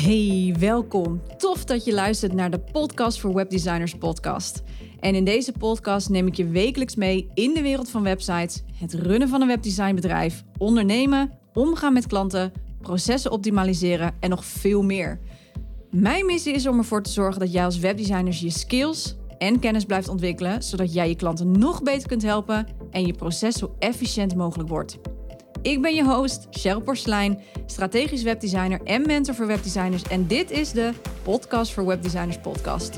Hey, welkom. Tof dat je luistert naar de Podcast voor Webdesigners podcast. En in deze podcast neem ik je wekelijks mee in de wereld van websites, het runnen van een webdesignbedrijf, ondernemen, omgaan met klanten, processen optimaliseren en nog veel meer. Mijn missie is om ervoor te zorgen dat jij als webdesigner je skills en kennis blijft ontwikkelen, zodat jij je klanten nog beter kunt helpen en je proces zo efficiënt mogelijk wordt. Ik ben je host, Cheryl Porcelein, strategisch webdesigner en mentor voor webdesigners. En dit is de Podcast voor Webdesigners podcast.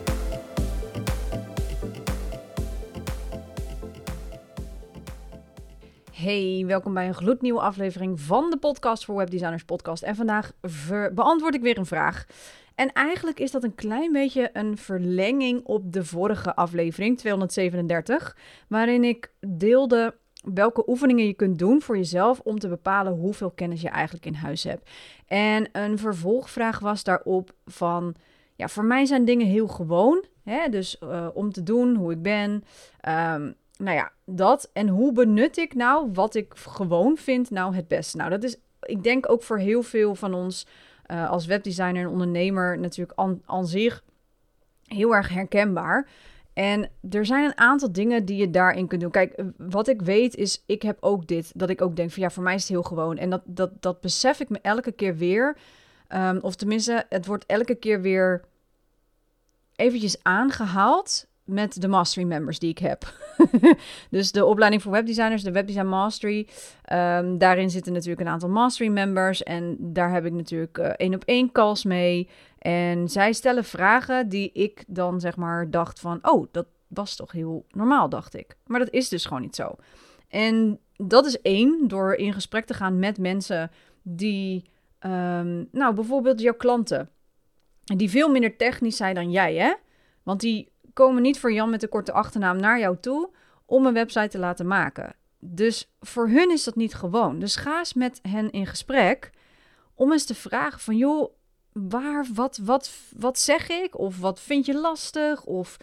Hey, welkom bij een gloednieuwe aflevering van de Podcast voor Webdesigners podcast. En vandaag beantwoord ik weer een vraag. En eigenlijk is dat een klein beetje een verlenging op de vorige aflevering, 237, waarin ik deelde welke oefeningen je kunt doen voor jezelf om te bepalen hoeveel kennis je eigenlijk in huis hebt. En een vervolgvraag was daarop van, ja, voor mij zijn dingen heel gewoon, hè? Dus om te doen, hoe ik ben, dat. En hoe benut ik nou wat ik gewoon vind nou het beste? Nou, dat is, ik denk ook voor heel veel van ons als webdesigner en ondernemer natuurlijk aan zich heel erg herkenbaar. En er zijn een aantal dingen die je daarin kunt doen. Kijk, wat ik weet is, ik heb ook dit, dat ik ook denk van ja, voor mij is het heel gewoon. En dat besef ik me elke keer weer. Of tenminste, het wordt elke keer weer eventjes aangehaald met de mastery members die ik heb. Dus de opleiding voor webdesigners, de Webdesign Mastery. Daarin zitten natuurlijk een aantal mastery members. En daar heb ik natuurlijk 1-op-1 calls mee. En zij stellen vragen die ik dan zeg maar dacht van, oh, dat was toch heel normaal, dacht ik. Maar dat is dus gewoon niet zo. En dat is 1, door in gesprek te gaan met mensen die, bijvoorbeeld jouw klanten, die veel minder technisch zijn dan jij, hè? Want die komen niet voor Jan met de korte achternaam naar jou toe om een website te laten maken. Dus voor hun is dat niet gewoon. Dus ga eens met hen in gesprek om eens te vragen van, joh, wat zeg ik? Of wat vind je lastig? Of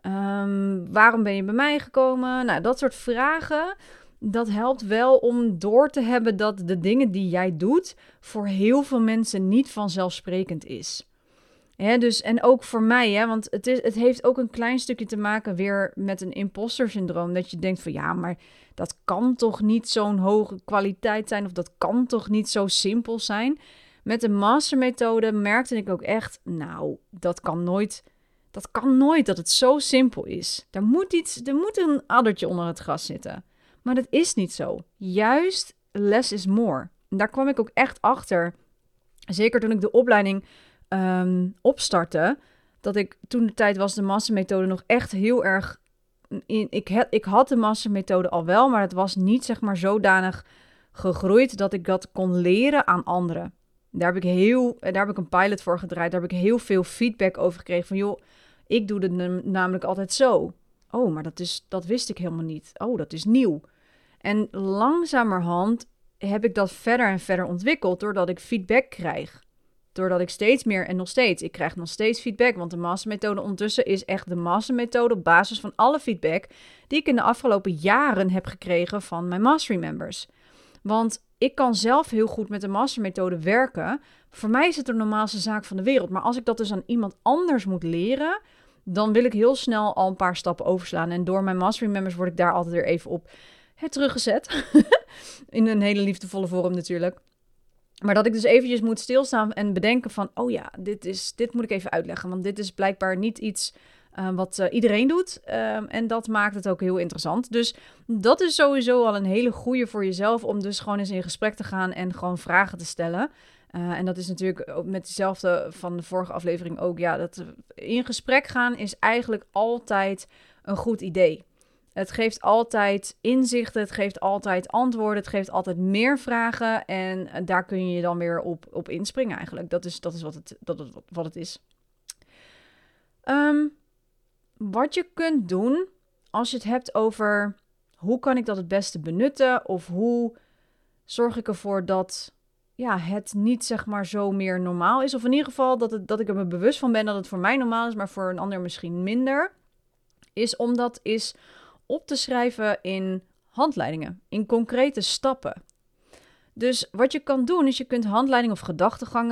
waarom ben je bij mij gekomen? Nou, dat soort vragen, dat helpt wel om door te hebben dat de dingen die jij doet voor heel veel mensen niet vanzelfsprekend is. Ja, dus, en ook voor mij, hè, want het heeft ook een klein stukje te maken weer met een imposter syndroom. Dat je denkt van ja, maar dat kan toch niet zo'n hoge kwaliteit zijn of dat kan toch niet zo simpel zijn. Met de mastermethode merkte ik ook echt, nou, dat kan nooit dat het zo simpel is. Er moet een addertje onder het gras zitten. Maar dat is niet zo. Juist less is more. En daar kwam ik ook echt achter. Zeker toen ik de opleiding opstartte, dat ik toen de tijd was de mastermethode nog echt heel erg ik had de mastermethode al wel, maar het was niet zeg maar zodanig gegroeid dat ik dat kon leren aan anderen. Daar heb ik een pilot voor gedraaid. Daar heb ik heel veel feedback over gekregen van joh, ik doe het namelijk altijd zo. Oh, maar dat wist ik helemaal niet. Oh, dat is nieuw. En langzamerhand heb ik dat verder en verder ontwikkeld doordat ik feedback krijg. Doordat ik steeds meer en nog steeds, ik krijg nog steeds feedback, want de mastermethode ondertussen is echt de mastermethode op basis van alle feedback die ik in de afgelopen jaren heb gekregen van mijn mastery members. Want ik kan zelf heel goed met de mastermethode werken. Voor mij is het de normaalste zaak van de wereld. Maar als ik dat dus aan iemand anders moet leren, dan wil ik heel snel al een paar stappen overslaan. En door mijn mastery members word ik daar altijd weer even op teruggezet. In een hele liefdevolle vorm natuurlijk. Maar dat ik dus eventjes moet stilstaan en bedenken van, oh ja, dit moet ik even uitleggen. Want dit is blijkbaar niet iets wat iedereen doet. En dat maakt het ook heel interessant. Dus dat is sowieso al een hele goeie voor jezelf om dus gewoon eens in gesprek te gaan en gewoon vragen te stellen. En dat is natuurlijk ook met diezelfde van de vorige aflevering ook. Ja, dat in gesprek gaan is eigenlijk altijd een goed idee. Het geeft altijd inzichten, het geeft altijd antwoorden, het geeft altijd meer vragen. En daar kun je dan weer op inspringen eigenlijk. Dat is wat het is. Wat je kunt doen als je het hebt over hoe kan ik dat het beste benutten? Of hoe zorg ik ervoor dat het niet zeg maar zo meer normaal is. Of in ieder geval dat ik er me bewust van ben dat het voor mij normaal is, maar voor een ander misschien minder. Is om dat op te schrijven in handleidingen, in concrete stappen. Dus wat je kan doen, is je kunt handleidingen of gedachtegangen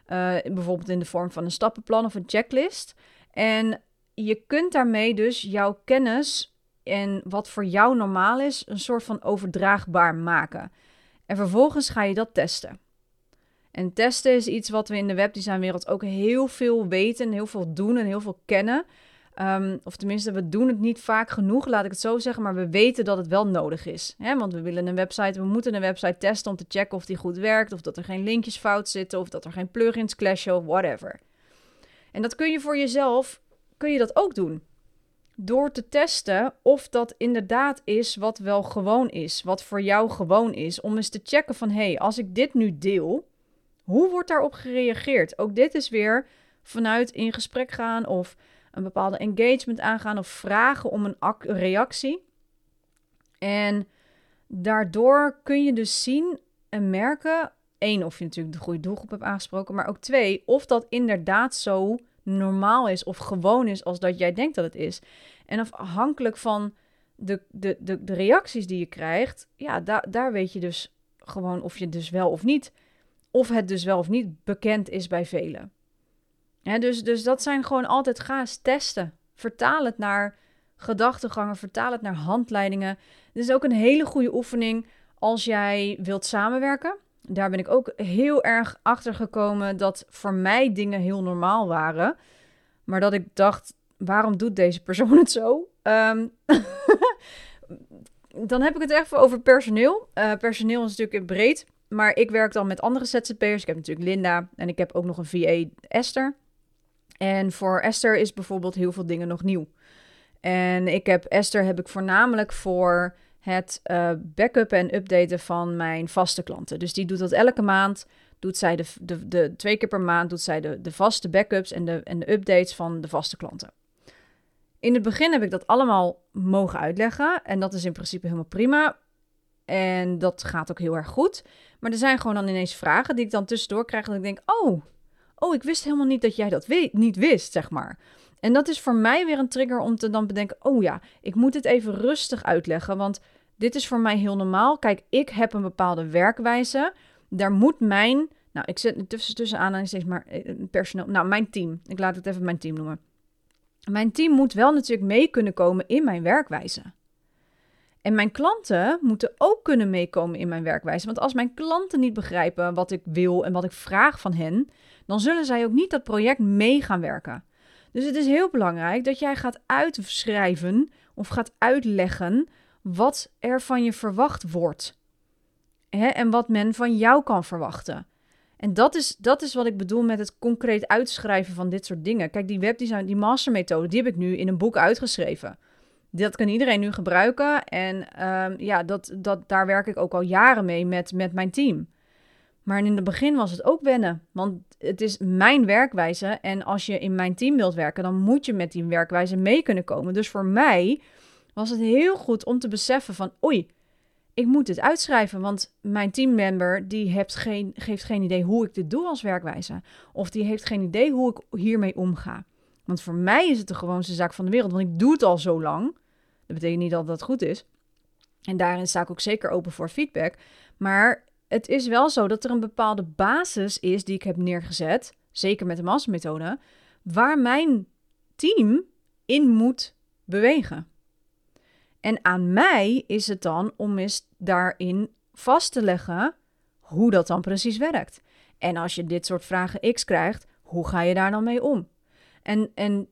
Bijvoorbeeld in de vorm van een stappenplan of een checklist. En je kunt daarmee dus jouw kennis en wat voor jou normaal is, een soort van overdraagbaar maken. En vervolgens ga je dat testen. En testen is iets wat we in de webdesignwereld ook heel veel weten, heel veel doen en heel veel kennen. Of tenminste, we doen het niet vaak genoeg, laat ik het zo zeggen, maar we weten dat het wel nodig is. Hè? Want we moeten een website testen om te checken of die goed werkt, of dat er geen linkjes fout zitten, of dat er geen plugins clashen, of whatever. En dat kun je voor jezelf, kun je dat ook doen. Door te testen of dat inderdaad is wat wel gewoon is, wat voor jou gewoon is. Om eens te checken van, hey, als ik dit nu deel, hoe wordt daarop gereageerd? Ook dit is weer vanuit in gesprek gaan of een bepaalde engagement aangaan of vragen om een reactie. En daardoor kun je dus zien en merken, 1, of je natuurlijk de goede doelgroep hebt aangesproken, maar ook 2, of dat inderdaad zo normaal is of gewoon is als dat jij denkt dat het is. En afhankelijk van de reacties die je krijgt, ja, daar weet je dus gewoon of je dus wel of niet, of het dus wel of niet bekend is bij velen. Ja, dus dat zijn gewoon altijd, ga eens testen. Vertaal het naar gedachtegangen, vertaal het naar handleidingen. Dit is ook een hele goede oefening als jij wilt samenwerken. Daar ben ik ook heel erg achter gekomen dat voor mij dingen heel normaal waren. Maar dat ik dacht, waarom doet deze persoon het zo? Dan heb ik het echt over personeel. Personeel is natuurlijk breed. Maar ik werk dan met andere ZZP'ers. Ik heb natuurlijk Linda en ik heb ook nog een VA, Esther. En voor Esther is bijvoorbeeld heel veel dingen nog nieuw. En Esther heb ik voornamelijk voor het backuppen en updaten van mijn vaste klanten. Dus die doet dat elke maand. Doet zij de 2 keer per maand doet zij de vaste backups en de updates van de vaste klanten. In het begin heb ik dat allemaal mogen uitleggen. En dat is in principe helemaal prima. En dat gaat ook heel erg goed. Maar er zijn gewoon dan ineens vragen die ik dan tussendoor krijg. Dat ik denk, ik wist helemaal niet dat jij dat niet wist, zeg maar. En dat is voor mij weer een trigger om te dan bedenken, ik moet het even rustig uitleggen. Want dit is voor mij heel normaal. Kijk, ik heb een bepaalde werkwijze. Daar moet ik zet tussen aanhalingstekens maar personeel. Mijn team. Ik laat het even mijn team noemen. Mijn team moet wel natuurlijk mee kunnen komen in mijn werkwijze. En mijn klanten moeten ook kunnen meekomen in mijn werkwijze. Want als mijn klanten niet begrijpen wat ik wil en wat ik vraag van hen, dan zullen zij ook niet dat project mee gaan werken. Dus het is heel belangrijk dat jij gaat uitschrijven of gaat uitleggen wat er van je verwacht wordt. En wat men van jou kan verwachten. En dat is wat ik bedoel met het concreet uitschrijven van dit soort dingen. Kijk, die webdesign, die mastermethode, die heb ik nu in een boek uitgeschreven. Dat kan iedereen nu gebruiken. En daar werk ik ook al jaren mee met mijn team. Maar in het begin was het ook wennen. Want het is mijn werkwijze. En als je in mijn team wilt werken, dan moet je met die werkwijze mee kunnen komen. Dus voor mij was het heel goed om te beseffen van, ik moet dit uitschrijven. Want mijn teammember die geeft geen idee hoe ik dit doe als werkwijze. Of die heeft geen idee hoe ik hiermee omga. Want voor mij is het de gewoonste zaak van de wereld. Want ik doe het al zo lang. Dat betekent niet dat het goed is. En daarin sta ik ook zeker open voor feedback. Maar het is wel zo dat er een bepaalde basis is die ik heb neergezet. Zeker met de mastermethode. Waar mijn team in moet bewegen. En aan mij is het dan om eens daarin vast te leggen hoe dat dan precies werkt. En als je dit soort vragen X krijgt, hoe ga je daar dan mee om? En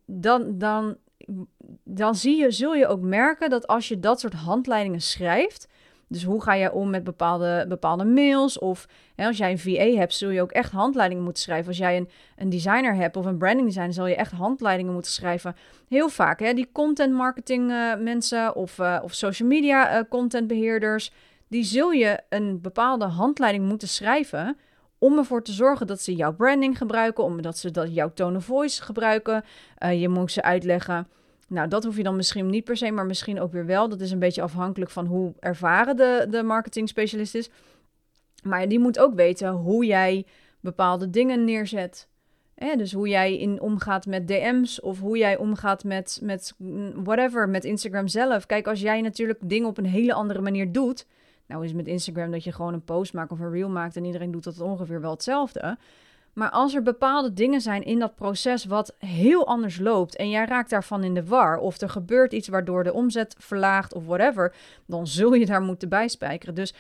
dan zul je ook merken dat als je dat soort handleidingen schrijft, dus hoe ga je om met bepaalde mails of als jij een VA hebt, zul je ook echt handleidingen moeten schrijven. Als jij een designer hebt of een branding designer, zul je echt handleidingen moeten schrijven. Heel vaak, die content marketing mensen of social media content beheerders, die zul je een bepaalde handleiding moeten schrijven om ervoor te zorgen dat ze jouw branding gebruiken, omdat ze jouw tone of voice gebruiken. Je moet ze uitleggen. Nou, dat hoef je dan misschien niet per se, maar misschien ook weer wel. Dat is een beetje afhankelijk van hoe ervaren de marketing specialist is. Maar die moet ook weten hoe jij bepaalde dingen neerzet. Dus hoe jij omgaat met DM's of hoe jij omgaat met whatever, met Instagram zelf. Kijk, als jij natuurlijk dingen op een hele andere manier doet. Nou is met Instagram dat je gewoon een post maakt of een reel maakt en iedereen doet dat ongeveer wel hetzelfde. Maar als er bepaalde dingen zijn in dat proces wat heel anders loopt en jij raakt daarvan in de war of er gebeurt iets waardoor de omzet verlaagt of whatever, dan zul je daar moeten bijspijkeren. Dus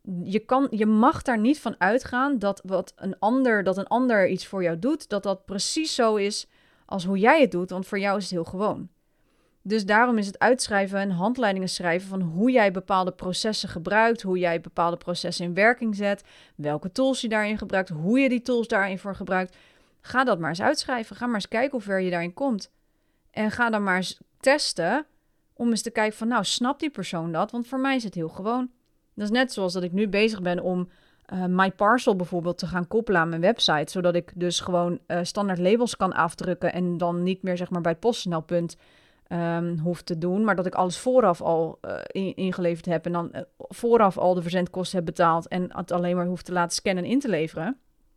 je mag daar niet van uitgaan dat een ander iets voor jou doet, dat precies zo is als hoe jij het doet, want voor jou is het heel gewoon. Dus daarom is het uitschrijven en handleidingen schrijven van hoe jij bepaalde processen gebruikt, hoe jij bepaalde processen in werking zet, welke tools je daarin gebruikt, hoe je die tools daarin voor gebruikt. Ga dat maar eens uitschrijven. Ga maar eens kijken hoe ver je daarin komt. En ga dan maar eens testen om eens te kijken van, nou, snapt die persoon dat? Want voor mij is het heel gewoon. Dat is net zoals dat ik nu bezig ben om MyParcel bijvoorbeeld te gaan koppelen aan mijn website, zodat ik dus gewoon standaard labels kan afdrukken en dan niet meer zeg maar bij het PostNL-punt hoef te doen, maar dat ik alles vooraf al ingeleverd heb en dan vooraf al de verzendkosten heb betaald en het alleen maar hoef te laten scannen en in te leveren.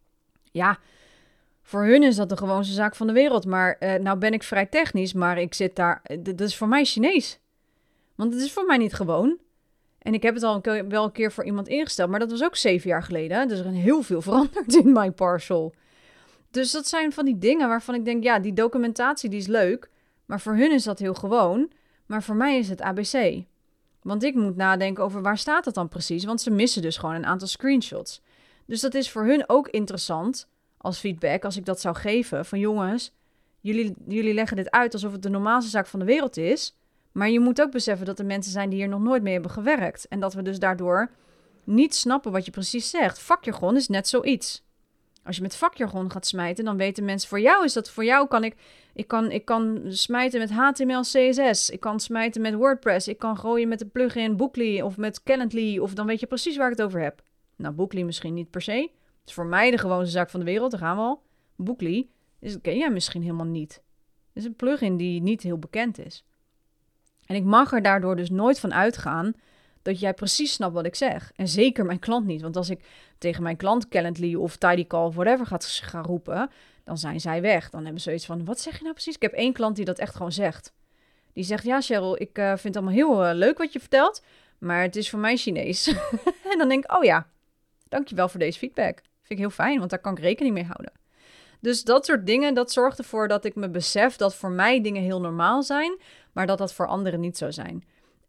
Ja, voor hun is dat de gewoonste zaak van de wereld. Maar nou ben ik vrij technisch, maar ik zit daar. Dat is voor mij Chinees. Want het is voor mij niet gewoon. En ik heb het al wel een keer voor iemand ingesteld, maar dat was ook 7 jaar geleden. Dus er is heel veel veranderd in MyParcel. Dus dat zijn van die dingen waarvan ik denk, ja, die documentatie die is leuk, maar voor hun is dat heel gewoon. Maar voor mij is het ABC. Want ik moet nadenken over waar staat dat dan precies, want ze missen dus gewoon een aantal screenshots. Dus dat is voor hun ook interessant als feedback, als ik dat zou geven, van jongens, jullie leggen dit uit alsof het de normaalste zaak van de wereld is, maar je moet ook beseffen dat er mensen zijn die hier nog nooit mee hebben gewerkt en dat we dus daardoor niet snappen wat je precies zegt. Vakjargon is net zoiets. Als je met vakjargon gaat smijten, dan weten mensen, voor jou kan ik kan smijten met HTML, CSS, ik kan smijten met WordPress, ik kan gooien met de plugin Bookly of met Calendly, of dan weet je precies waar ik het over heb. Nou, Bookly misschien niet per se. Het is voor mij de gewoonste zaak van de wereld, daar gaan we al. Bookly, ken jij misschien helemaal niet. Het is een plugin die niet heel bekend is. En ik mag er daardoor dus nooit van uitgaan dat jij precies snapt wat ik zeg. En zeker mijn klant niet. Want als ik tegen mijn klant Calendly of Tidycall of whatever ga roepen, dan zijn zij weg. Dan hebben ze zoiets van, wat zeg je nou precies? Ik heb 1 klant die dat echt gewoon zegt. Die zegt, ja Cheryl, ik vind het allemaal heel leuk wat je vertelt, maar het is voor mij Chinees. En dan denk ik, oh ja, dankjewel voor deze feedback. Vind ik heel fijn, want daar kan ik rekening mee houden. Dus dat soort dingen, dat zorgt ervoor dat ik me besef dat voor mij dingen heel normaal zijn, maar dat dat voor anderen niet zo zijn.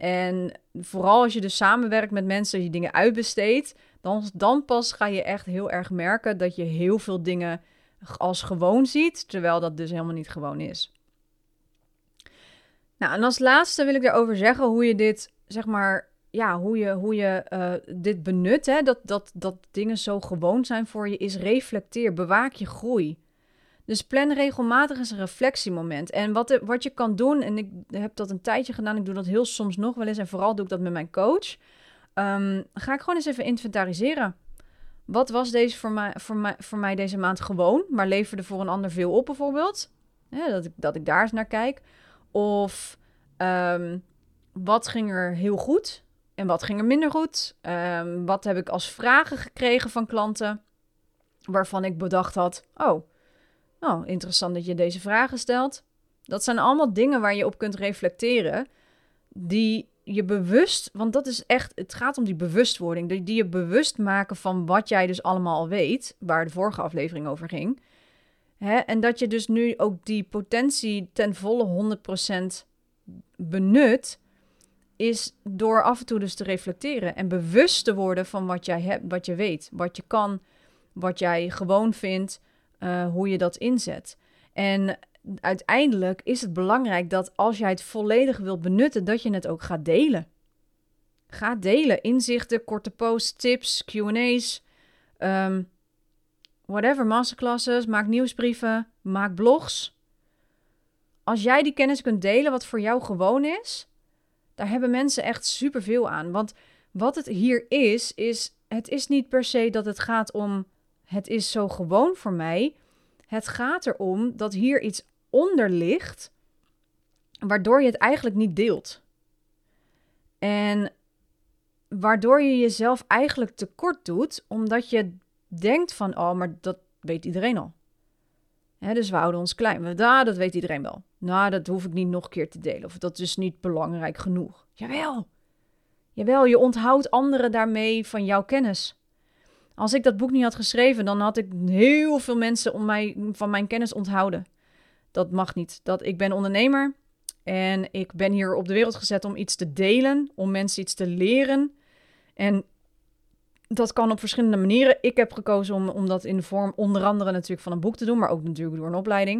En vooral als je dus samenwerkt met mensen, je dingen uitbesteedt, dan pas ga je echt heel erg merken dat je heel veel dingen als gewoon ziet, terwijl dat dus helemaal niet gewoon is. Nou, en als laatste wil ik daarover zeggen hoe je dit, zeg maar, ja, hoe je dit benut, hè, dat dingen zo gewoon zijn voor je, is reflecteer, bewaak je groei. Dus plan regelmatig eens een reflectiemoment. En wat je kan doen, en ik heb dat een tijdje gedaan, ik doe dat heel soms nog wel eens, en vooral doe ik dat met mijn coach, ga ik gewoon eens even inventariseren. Wat was deze voor mij deze maand gewoon, maar leverde voor een ander veel op bijvoorbeeld? Ja, dat ik daar eens naar kijk. Of wat ging er heel goed en wat ging er minder goed? Wat heb ik als vragen gekregen van klanten waarvan ik bedacht had, oh, interessant dat je deze vragen stelt. Dat zijn allemaal dingen waar je op kunt reflecteren, die je bewust, want dat is echt, het gaat om die bewustwording, die je bewust maken van wat jij dus allemaal al weet, waar de vorige aflevering over ging. En dat je dus nu ook die potentie ten volle 100% benut, is door af en toe dus te reflecteren en bewust te worden van wat jij hebt, wat je weet, wat je kan, wat jij gewoon vindt, hoe je dat inzet. En uiteindelijk is het belangrijk dat als jij het volledig wilt benutten, dat je het ook gaat delen. Ga delen. Inzichten, korte posts, tips, Q&A's, whatever, masterclasses, maak nieuwsbrieven, maak blogs. Als jij die kennis kunt delen wat voor jou gewoon is, daar hebben mensen echt superveel aan. Want wat het hier is het is niet per se dat het gaat om, het is zo gewoon voor mij. Het gaat erom dat hier iets onder ligt, waardoor je het eigenlijk niet deelt. En waardoor je jezelf eigenlijk tekort doet, omdat je denkt van, oh, maar dat weet iedereen al. Dus we houden ons klein. Dat weet iedereen wel. Nou, dat hoef ik niet nog een keer te delen. Of dat is niet belangrijk genoeg. Jawel, je onthoudt anderen daarmee van jouw kennis. Als ik dat boek niet had geschreven, dan had ik heel veel mensen van mijn kennis onthouden. Dat mag niet. Ik ben ondernemer en ik ben hier op de wereld gezet om iets te delen, om mensen iets te leren. En dat kan op verschillende manieren. Ik heb gekozen om dat in de vorm onder andere natuurlijk van een boek te doen, maar ook natuurlijk door een opleiding.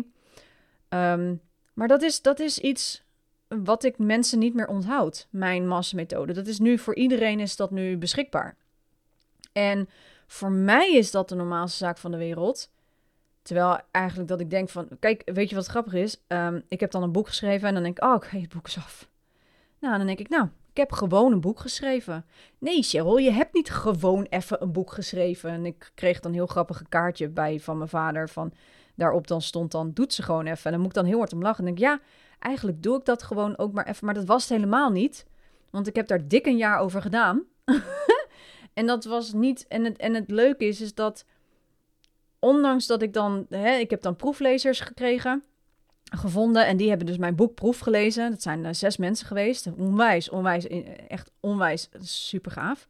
Maar dat is iets wat ik mensen niet meer onthoud, mijn mastermethode. Dat is nu voor iedereen is dat nu beschikbaar. En voor mij is dat de normaalste zaak van de wereld. Terwijl eigenlijk dat ik denk van, kijk, weet je wat grappig is? Ik heb dan een boek geschreven en dan denk ik, oké, het boek is af. Nou, dan denk ik, ik heb gewoon een boek geschreven. Nee, Cheryl, je hebt niet gewoon even een boek geschreven. En ik kreeg dan een heel grappig kaartje bij van mijn vader. Daarop dan stond dan, doet ze gewoon even. En dan moet ik dan heel hard om lachen. En denk ik, ja, eigenlijk doe ik dat gewoon ook maar even. Maar dat was het helemaal niet. Want ik heb daar dik een jaar over gedaan. En dat was niet... En het leuke is dat... Ondanks dat ik dan... ik heb dan proeflezers gevonden. En die hebben dus mijn boek proef gelezen. Dat zijn 6 mensen geweest. Onwijs, echt onwijs. Super gaaf.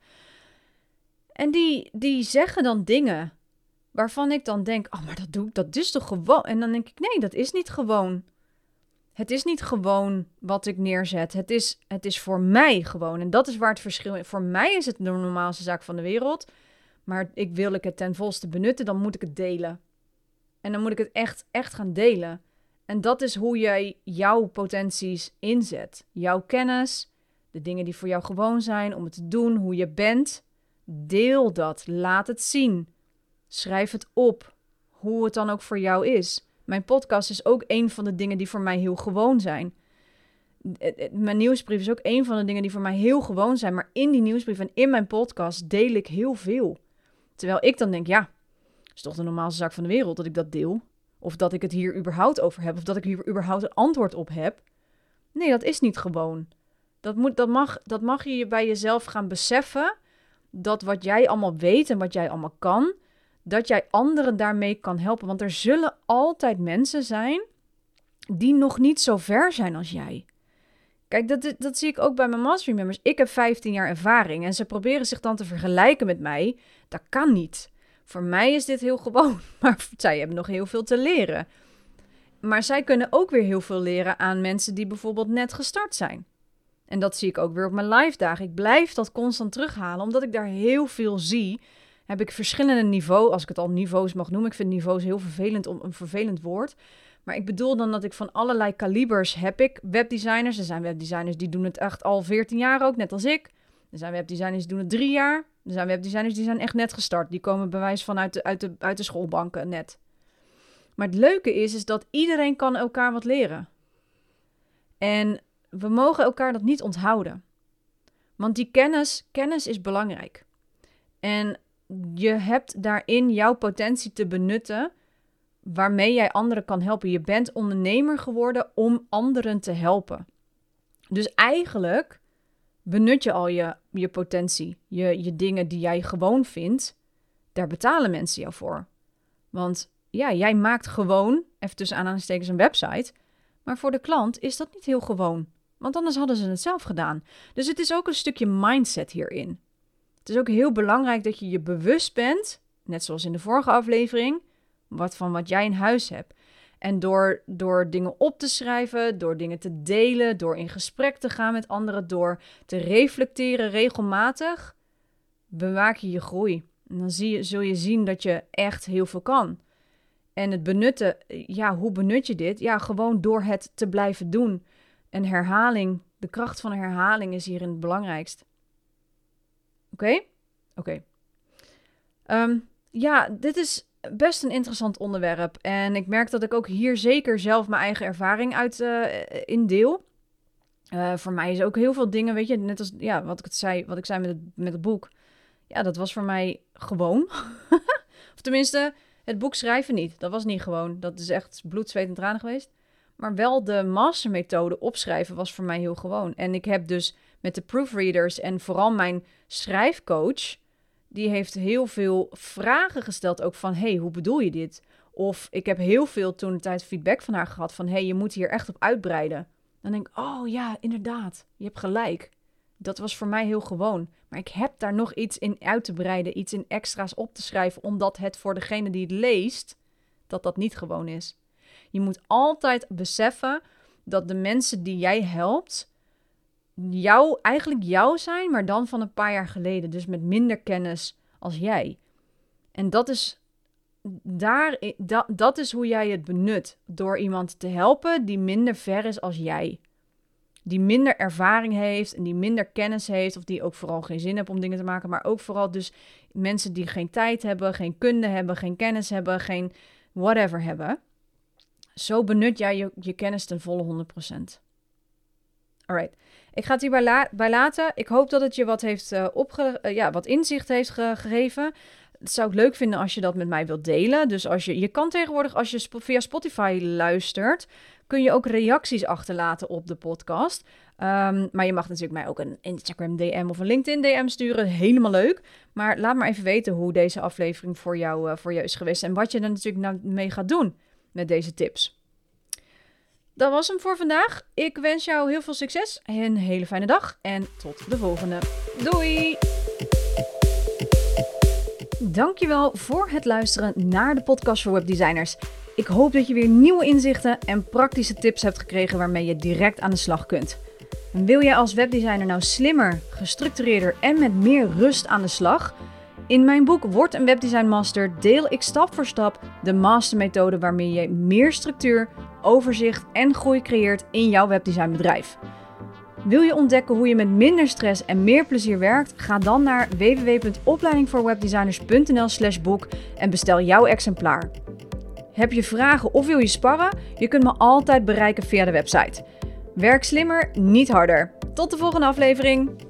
En die zeggen dan dingen waarvan ik dan denk, maar dat is toch gewoon... En dan denk ik, nee, dat is niet gewoon. Het is niet gewoon wat ik neerzet. Het is voor mij gewoon. En dat is waar het verschil is. Voor mij is het de normaalste zaak van de wereld. Maar wil ik het ten volste benutten, dan moet ik het delen. En dan moet ik het echt gaan delen. En dat is hoe jij jouw potenties inzet. Jouw kennis, de dingen die voor jou gewoon zijn, om het te doen, hoe je bent. Deel dat, laat het zien. Schrijf het op, hoe het dan ook voor jou is. Mijn podcast is ook een van de dingen die voor mij heel gewoon zijn. Mijn nieuwsbrief is ook een van de dingen die voor mij heel gewoon zijn. Maar in die nieuwsbrief en in mijn podcast deel ik heel veel. Terwijl ik dan denk, het is toch de normaalste zaak van de wereld dat ik dat deel. Of dat ik het hier überhaupt over heb. Of dat ik hier überhaupt een antwoord op heb. Nee, dat is niet gewoon. Dat mag je bij jezelf gaan beseffen. Dat wat jij allemaal weet en wat jij allemaal kan, dat jij anderen daarmee kan helpen. Want er zullen altijd mensen zijn die nog niet zo ver zijn als jij. Kijk, dat zie ik ook bij mijn mastery members. Ik heb 15 jaar ervaring en ze proberen zich dan te vergelijken met mij. Dat kan niet. Voor mij is dit heel gewoon, maar zij hebben nog heel veel te leren. Maar zij kunnen ook weer heel veel leren aan mensen die bijvoorbeeld net gestart zijn. En dat zie ik ook weer op mijn live dagen. Ik blijf dat constant terughalen, omdat ik daar heel veel zie. Heb ik verschillende niveaus, als ik het al niveaus mag noemen. Ik vind niveaus heel vervelend, een vervelend woord. Maar ik bedoel dan dat ik van allerlei kalibers heb ik webdesigners. Er zijn webdesigners die doen het echt al 14 jaar ook, net als ik. Er zijn webdesigners die doen het 3 jaar. Er zijn webdesigners die zijn echt net gestart. Die komen bij wijze van uit de schoolbanken net. Maar het leuke is dat iedereen kan elkaar wat leren. En we mogen elkaar dat niet onthouden. Want die kennis is belangrijk. En je hebt daarin jouw potentie te benutten waarmee jij anderen kan helpen. Je bent ondernemer geworden om anderen te helpen. Dus eigenlijk benut je al je potentie, je dingen die jij gewoon vindt. Daar betalen mensen jou voor. Want ja, jij maakt gewoon, even tussen aanhalingstekens, een website. Maar voor de klant is dat niet heel gewoon. Want anders hadden ze het zelf gedaan. Dus het is ook een stukje mindset hierin. Het is ook heel belangrijk dat je je bewust bent, net zoals in de vorige aflevering, wat jij in huis hebt. En door dingen op te schrijven, door dingen te delen, door in gesprek te gaan met anderen, door te reflecteren regelmatig, bewaak je je groei. En dan zul je zien dat je echt heel veel kan. En het benutten, hoe benut je dit? Ja, gewoon door het te blijven doen. En herhaling, de kracht van herhaling is hierin het belangrijkst. Oké? Oké. Dit is best een interessant onderwerp. En ik merk dat ik ook hier zeker zelf mijn eigen ervaring in deel. Voor mij is ook heel veel dingen, weet je, net als wat ik zei met het boek. Ja, dat was voor mij gewoon. Of tenminste, het boek schrijven niet. Dat was niet gewoon. Dat is echt bloed, zweet en tranen geweest. Maar wel de mastermethode opschrijven was voor mij heel gewoon. En ik heb dus met de proofreaders en vooral mijn schrijfcoach, die heeft heel veel vragen gesteld ook van, hoe bedoel je dit? Of ik heb heel veel toen de tijd feedback van haar gehad van, je moet hier echt op uitbreiden. Dan denk ik, oh ja, inderdaad, je hebt gelijk. Dat was voor mij heel gewoon. Maar ik heb daar nog iets in uit te breiden, iets in extra's op te schrijven, omdat het voor degene die het leest, dat niet gewoon is. Je moet altijd beseffen dat de mensen die jij helpt, eigenlijk jou zijn, maar dan van een paar jaar geleden. Dus met minder kennis als jij. En dat is hoe jij het benut. Door iemand te helpen die minder ver is als jij. Die minder ervaring heeft en die minder kennis heeft. Of die ook vooral geen zin heeft om dingen te maken. Maar ook vooral dus mensen die geen tijd hebben, geen kunde hebben, geen kennis hebben, geen whatever hebben. Zo benut jij je kennis ten volle 100%. Alright. Ik ga het hierbij laten. Ik hoop dat het je wat heeft wat inzicht heeft gegeven. Dat zou ik leuk vinden als je dat met mij wilt delen. Dus je kan tegenwoordig, als je via Spotify luistert, kun je ook reacties achterlaten op de podcast. Maar je mag natuurlijk mij ook een Instagram DM of een LinkedIn DM sturen. Helemaal leuk. Maar laat maar even weten hoe deze aflevering voor jou is geweest. En wat je er natuurlijk mee gaat doen met deze tips. Dat was hem voor vandaag. Ik wens jou heel veel succes. Een hele fijne dag. En tot de volgende. Doei! Dankjewel voor het luisteren naar de podcast voor webdesigners. Ik hoop dat je weer nieuwe inzichten en praktische tips hebt gekregen waarmee je direct aan de slag kunt. En wil jij als webdesigner nou slimmer, gestructureerder en met meer rust aan de slag? In mijn boek Word een Webdesign Master deel ik stap voor stap de mastermethode waarmee je meer structuur, overzicht en groei creëert in jouw webdesignbedrijf. Wil je ontdekken hoe je met minder stress en meer plezier werkt? Ga dan naar www.opleidingvoorwebdesigners.nl/boek en bestel jouw exemplaar. Heb je vragen of wil je sparren? Je kunt me altijd bereiken via de website. Werk slimmer, niet harder. Tot de volgende aflevering!